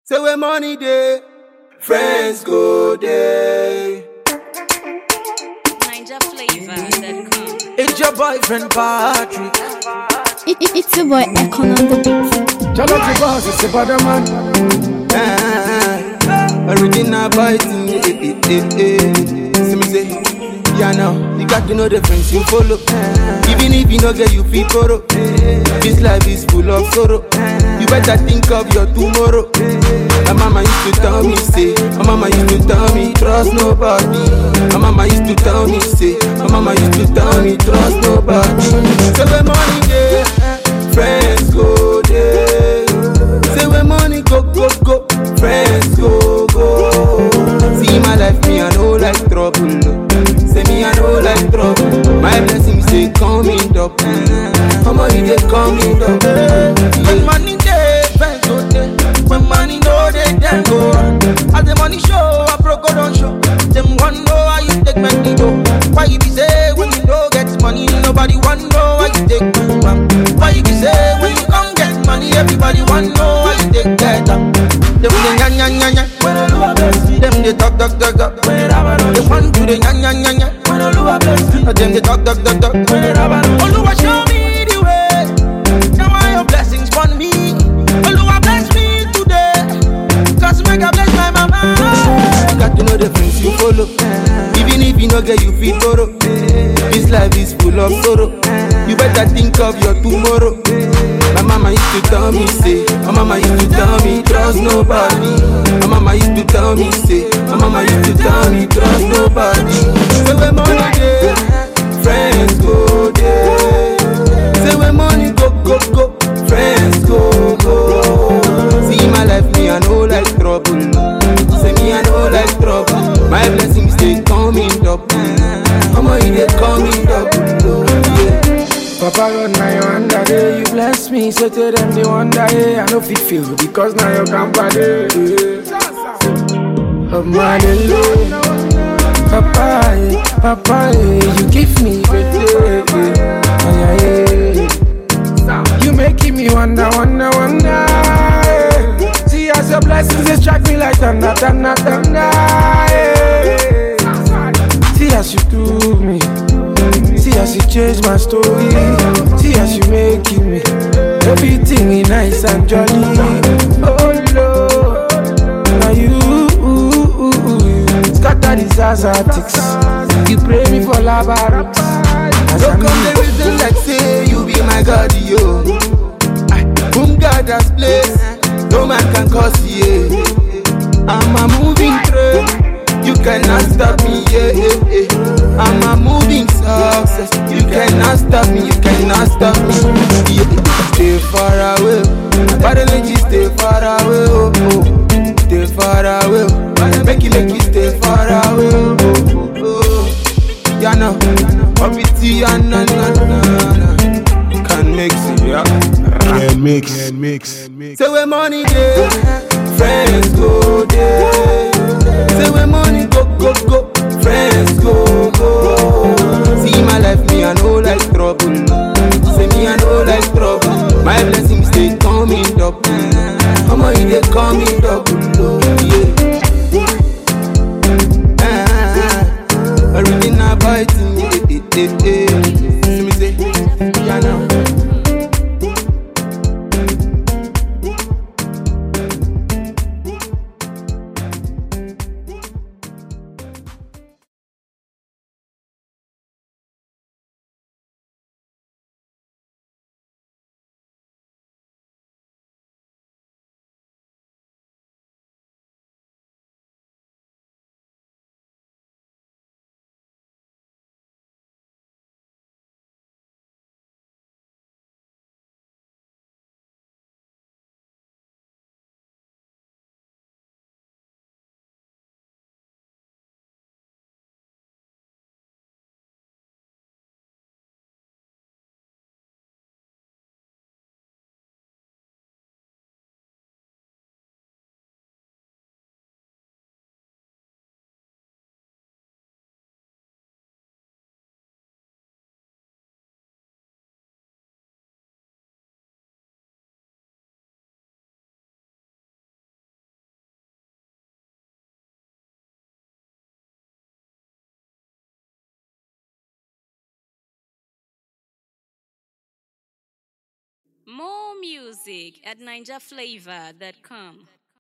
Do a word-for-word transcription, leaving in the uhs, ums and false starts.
Say where money day, friends go day. Ninja Flavor dot com. It's your boyfriend Patrick. It, it, it's your boy Econ on the beat. Shout out to boss, it's a better man. Ah, original boy to me. Eh, eh, eh, eh. See me say, yeah now, you got to know the friends you follow. Even if you no get you feel borrow. This life is full of sorrow. You better think of your tomorrow. My mama used to tell me, say, my mama used to tell me, trust nobody. My mama used to tell me, say, my mama used to tell me, trust nobody. Say when money day, friends go day. Say when money go, go, go, friends go, go. See my life, me I know like trouble. Say me I know like trouble. My blessings say coming up. Mama you dey coming up. When money day, friends go day. When money no dey, then go run. As the money show, I broke go don't show. Them one know how you take money go. Why you be say when you don't get money, nobody want know how you take money. Why you be say when you come get money, everybody want know how you take that. Them dey nya nya nya nya. Them dey talk talk talk talk. They want to dey nya nya nya nya. Them dey talk talk talk talk. Oluwa show me the way. Now all your blessings on me. Oluwa bless me today. Cause make I bless my mama. You got to know the friends you follow. Even if you no get you feel borrow. This life is full of sorrow. You better think of your tomorrow. My mama used to tell me, say, my mama used to tell me, trust nobody. My mama used to tell me, say, my mama used to tell me, trust nobody. Say when money day, friends go day. Say when money go, go, go, friends go, go. See my life, me I know like trouble. Say me I know like trouble. My blessings they coming up. Mama you they coming up. Yeah. Papa God, now you under day. You bless me, so to them they wonder, yeah. I know fit feel because now you can't party. Of my alone. Papa, eh, Papa, eh, you give me better. You making me wonder, wonder, wonder. eh. See as your blessings they strike me like thunder, thunder, thunder. eh. See as you do me. See as you change my story. See as you making me everything is nice and jolly. Oh Lord, now you scatter these asatics. You pray me for labyrinth. Don't come the reason like say you be my God, yo. I, whom God has placed, no man can cause you. I'm a moving train. You cannot stop me, yeah, yeah, yeah. I'm a moving success. You cannot stop me, you cannot stop me. Yeah. Stay far away, bad energy stay far away, oh, oh. Stay far away, make you make you stay far away, oh, oh, oh. Yeah, no, Obiti, yeah, na, na, na, na. Can mix it, yeah. Can mix, can mix, can mix. Say where money day, friends go day. Say where money go, go, go, friends go, go. See my life, me I know like trouble. Say me I know like trouble. My blessings they coming up. Mama you they coming up, yeah. Ah, original boy to me, eh, eh, eh, eh. See me say, yeah now. More music at ninja flavor dot com.